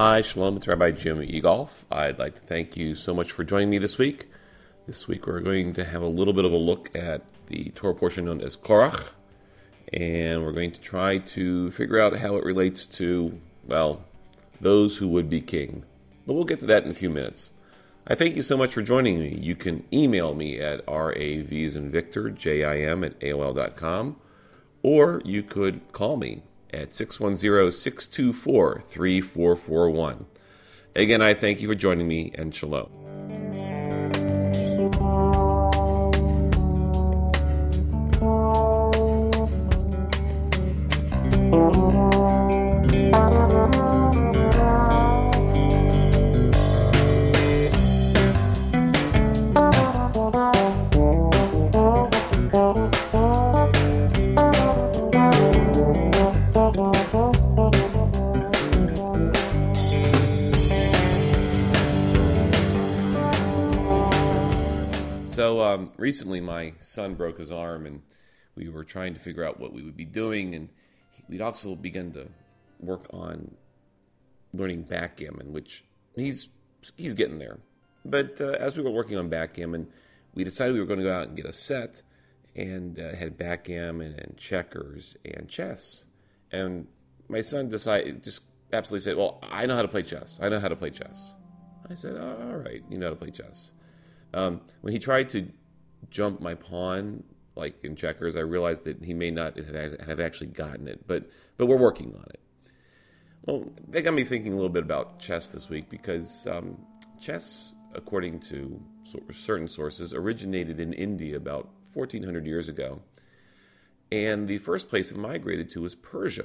Hi, Shalom. It's Rabbi Jim Egolf. I'd like to thank you so much for joining me this week. This week we're going to have a little bit of a look at the Torah portion known as Korach, and we're going to try to figure out how it relates to, well, those who would be king. But we'll get to that in a few minutes. I thank you so much for joining me. You can email me at ravsandvictor@AOL.com, or you could call me at 610-624-3441. Again, I thank you for joining me, and shalom. So recently my son broke his arm, and we were trying to figure out what we would be doing, and we'd also begun to work on learning backgammon, which he's getting there. But as we were working on backgammon, we decided we were going to go out and get a set, and had backgammon and checkers and chess. And my son just absolutely said, "Well, I know how to play chess. I know how to play chess." I said, "Oh, all right, you know how to play chess." When he tried to jump my pawn, like in checkers, I realized that he may not have actually gotten it, but we're working on it. Well, that got me thinking a little bit about chess this week, because chess, according to certain sources, originated in India about 1400 years ago, and the first place it migrated to was Persia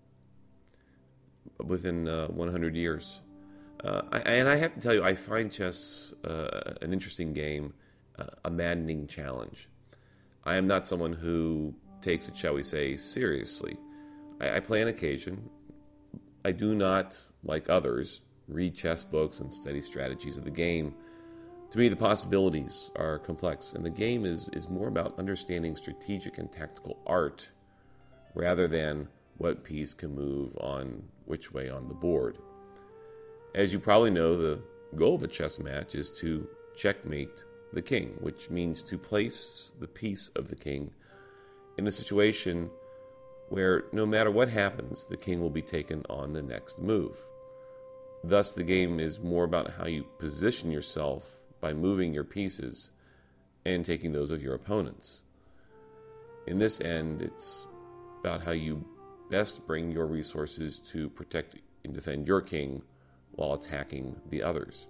within 100 years. And I have to tell you, I find chess an interesting game, a maddening challenge. I am not someone who takes it, shall we say, seriously. I play on occasion. I do not, like others, read chess books and study strategies of the game. To me, the possibilities are complex, and the game is more about understanding strategic and tactical art rather than what piece can move on which way on the board. As you probably know, the goal of a chess match is to checkmate the king, which means to place the piece of the king in a situation where no matter what happens, the king will be taken on the next move. Thus, the game is more about how you position yourself by moving your pieces and taking those of your opponents. In this end, it's about how you best bring your resources to protect and defend your king while attacking the others.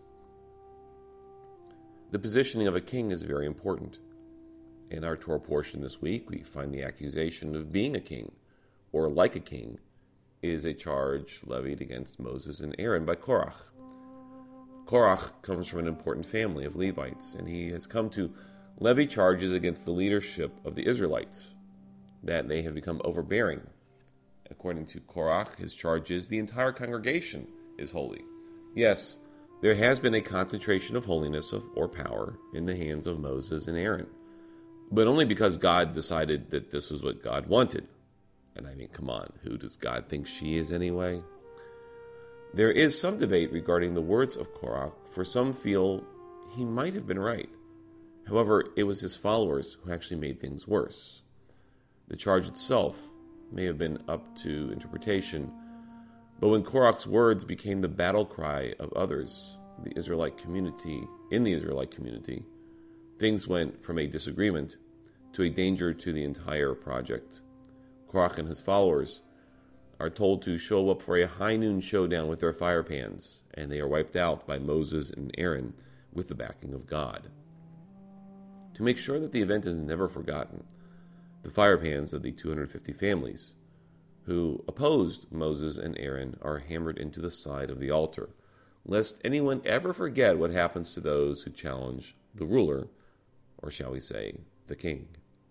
The positioning of a king is very important. In our Torah portion this week, we find the accusation of being a king, or like a king, is a charge levied against Moses and Aaron by Korach. Korach comes from an important family of Levites, and he has come to levy charges against the leadership of the Israelites, that they have become overbearing. According to Korach, his charge is the entire congregation is holy. Yes, there has been a concentration of holiness or power in the hands of Moses and Aaron, but only because God decided that this is what God wanted. And I mean, come on, who does God think she is anyway? There is some debate regarding the words of Korach, for some feel he might have been right. However, it was his followers who actually made things worse. The charge itself may have been up to interpretation, but when Korach's words became the battle cry of others, in the Israelite community, things went from a disagreement to a danger to the entire project. Korach and his followers are told to show up for a high noon showdown with their fire pans, and they are wiped out by Moses and Aaron with the backing of God. To make sure that the event is never forgotten, the fire pans of the 250 families who opposed Moses and Aaron are hammered into the side of the altar, lest anyone ever forget what happens to those who challenge the ruler, or shall we say, the king.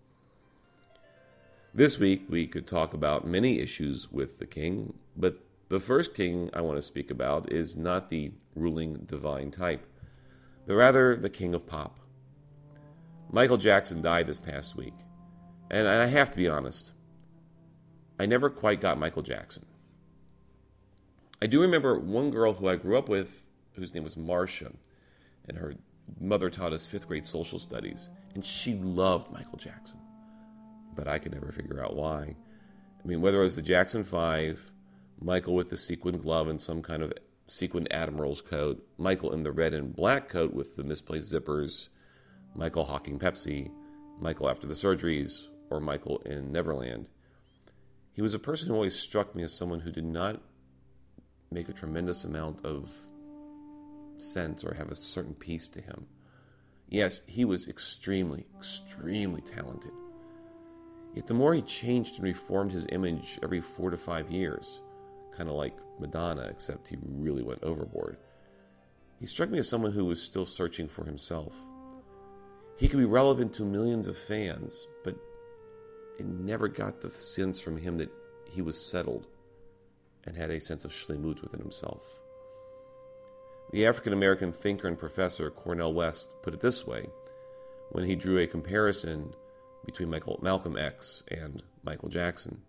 This week we could talk about many issues with the king, but the first king I want to speak about is not the ruling divine type, but rather the king of pop. Michael Jackson died this past week, and I have to be honest, I never quite got Michael Jackson. I do remember one girl who I grew up with, whose name was Marcia, and her mother taught us fifth grade social studies, and she loved Michael Jackson. But I could never figure out why. I mean, whether it was the Jackson 5, Michael with the sequined glove and some kind of sequined admiral's coat, Michael in the red and black coat with the misplaced zippers, Michael hawking Pepsi, Michael after the surgeries, or Michael in Neverland. He was a person who always struck me as someone who did not make a tremendous amount of sense or have a certain peace to him. Yes, he was extremely, extremely talented. Yet the more he changed and reformed his image every 4 to 5 years, kind of like Madonna, except he really went overboard, he struck me as someone who was still searching for himself. He could be relevant to millions of fans, but it never got the sense from him that he was settled and had a sense of shlemut within himself. The African-American thinker and professor Cornel West put it this way when he drew a comparison between Malcolm X and Michael Jackson.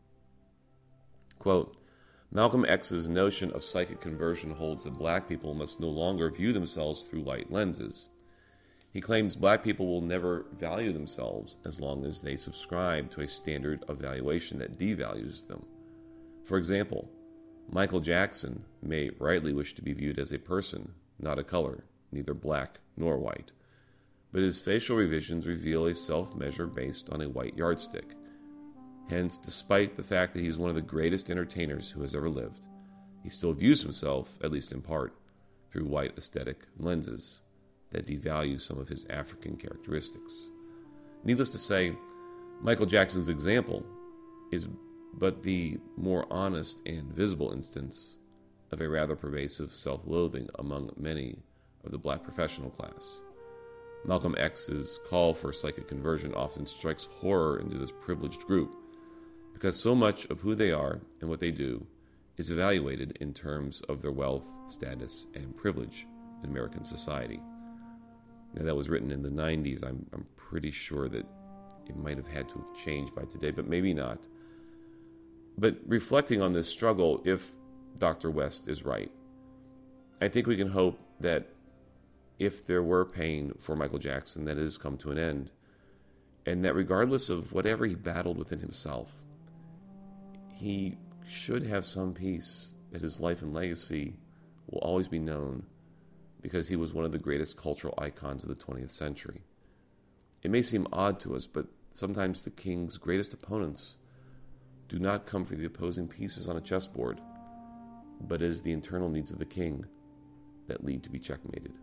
Quote, Malcolm X's notion of psychic conversion holds that black people must no longer view themselves through light lenses. He claims black people will never value themselves as long as they subscribe to a standard of valuation that devalues them. For example, Michael Jackson may rightly wish to be viewed as a person, not a color, neither black nor white. But his facial revisions reveal a self-measure based on a white yardstick. Hence, despite the fact that he's one of the greatest entertainers who has ever lived, he still views himself, at least in part, through white aesthetic lenses that devalue some of his African characteristics. Needless to say, Michael Jackson's example is but the more honest and visible instance of a rather pervasive self-loathing among many of the black professional class. Malcolm X's call for psychic conversion often strikes horror into this privileged group because so much of who they are and what they do is evaluated in terms of their wealth, status, and privilege in American society. Now, that was written in the 90s. I'm pretty sure that it might have had to have changed by today, but maybe not. But reflecting on this struggle, if Dr. West is right, I think we can hope that if there were pain for Michael Jackson, that it has come to an end, and that regardless of whatever he battled within himself, he should have some peace that his life and legacy will always be known because he was one of the greatest cultural icons of the 20th century. It may seem odd to us, but sometimes the king's greatest opponents do not come for the opposing pieces on a chessboard, but is the internal needs of the king that lead to be checkmated.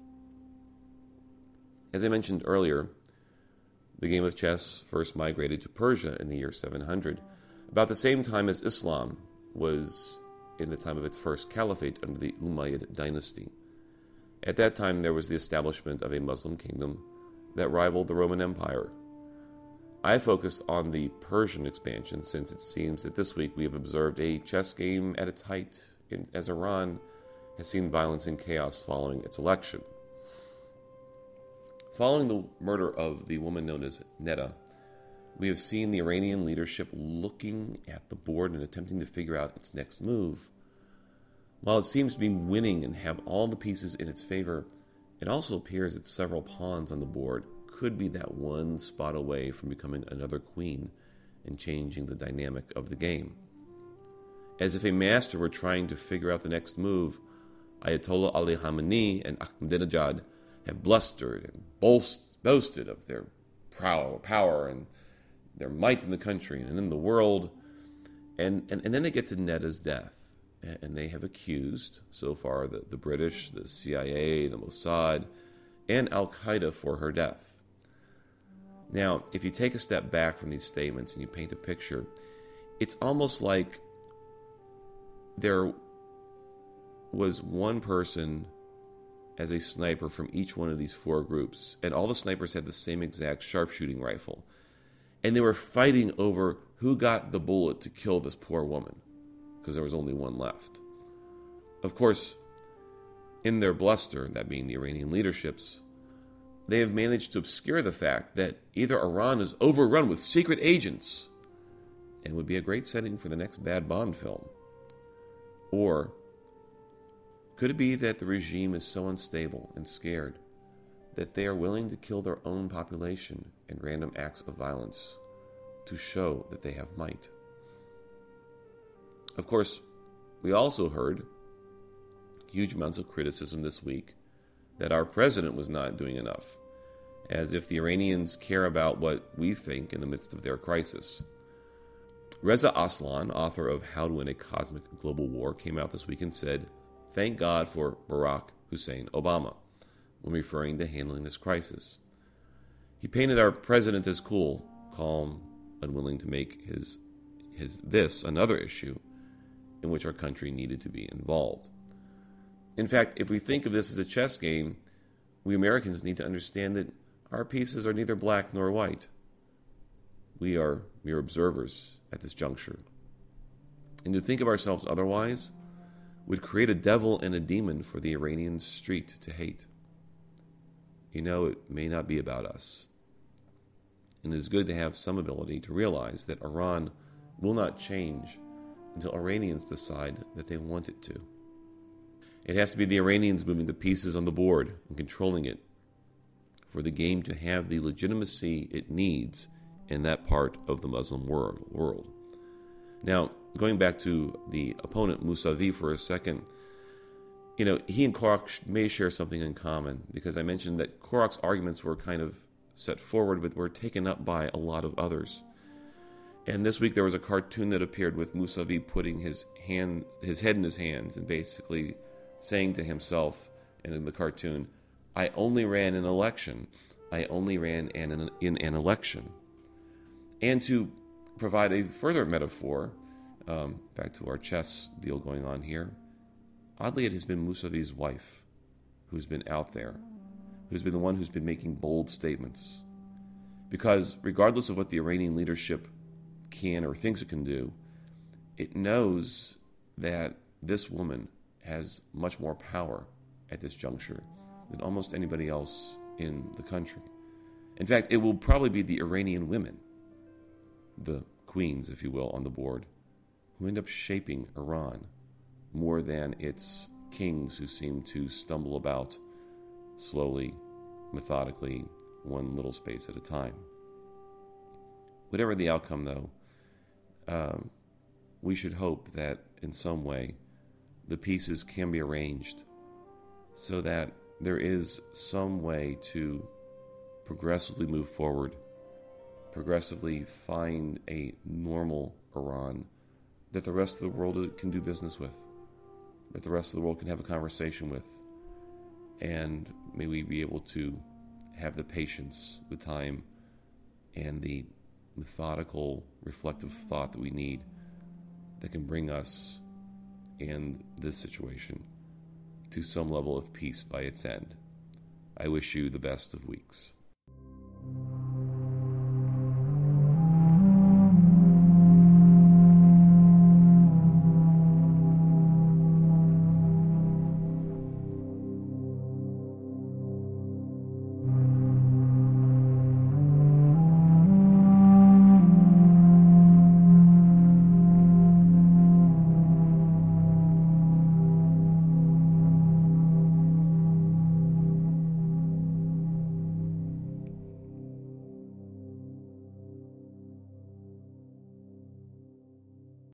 As I mentioned earlier, the game of chess first migrated to Persia in the year 700, about the same time as Islam was in the time of its first caliphate under the Umayyad dynasty. At that time, there was the establishment of a Muslim kingdom that rivaled the Roman Empire. I focused on the Persian expansion since it seems that this week we have observed a chess game at its height as Iran has seen violence and chaos following its election. Following the murder of the woman known as Neda, we have seen the Iranian leadership looking at the board and attempting to figure out its next move. While it seems to be winning and have all the pieces in its favor, it also appears that several pawns on the board could be that one spot away from becoming another queen and changing the dynamic of the game. As if a master were trying to figure out the next move, Ayatollah Ali Khamenei and Ahmadinejad have blustered and boasted of their power and their might in the country and in the world. And then they get to Neda's death, and they have accused, so far, the British, the CIA, the Mossad, and Al-Qaeda for her death. Now, if you take a step back from these statements and you paint a picture, it's almost like there was one person as a sniper from each one of these four groups, and all the snipers had the same exact sharpshooting rifle. And they were fighting over who got the bullet to kill this poor woman, because there was only one left. Of course, in their bluster, that being the Iranian leaderships, they have managed to obscure the fact that either Iran is overrun with secret agents and would be a great setting for the next bad Bond film, or Could it be that the regime is so unstable and scared that they are willing to kill their own population in random acts of violence to show that they have might? Of course, we also heard huge amounts of criticism this week that our president was not doing enough, as if the Iranians care about what we think in the midst of their crisis. Reza Aslan, author of How to Win a Cosmic Global War, came out this week and said, "Thank God for Barack Hussein Obama," when referring to handling this crisis. He painted our president as cool, calm, unwilling to make this another issue in which our country needed to be involved. In fact, if we think of this as a chess game, we Americans need to understand that our pieces are neither black nor white. We are mere observers at this juncture. And to think of ourselves otherwise would create a devil and a demon for the Iranian street to hate. It may not be about us. And it is good to have some ability to realize that Iran will not change until Iranians decide that they want it to. It has to be the Iranians moving the pieces on the board and controlling it for the game to have the legitimacy it needs in that part of the Muslim world. Now, going back to the opponent, Mousavi, for a second, he and Khorak may share something in common, because I mentioned that Khorak's arguments were kind of set forward, but were taken up by a lot of others. And this week there was a cartoon that appeared with Mousavi putting his head in his hands and basically saying to himself in the cartoon, "I only ran an election. I only ran in an election." And to provide a further metaphor, back to our chess deal going on here, oddly it has been Mousavi's wife who's been out there, who's been the one who's been making bold statements. Because regardless of what the Iranian leadership can or thinks it can do, it knows that this woman has much more power at this juncture than almost anybody else in the country. In fact, it will probably be the Iranian women, the queens, if you will, on the board, who end up shaping Iran more than its kings who seem to stumble about slowly, methodically, one little space at a time. Whatever the outcome, though, we should hope that in some way the pieces can be arranged so that there is some way to progressively move forward, progressively find a normal Iran that the rest of the world can do business with, that the rest of the world can have a conversation with, and may we be able to have the patience, the time, and the methodical, reflective thought that we need that can bring us in this situation to some level of peace by its end. I wish you the best of weeks.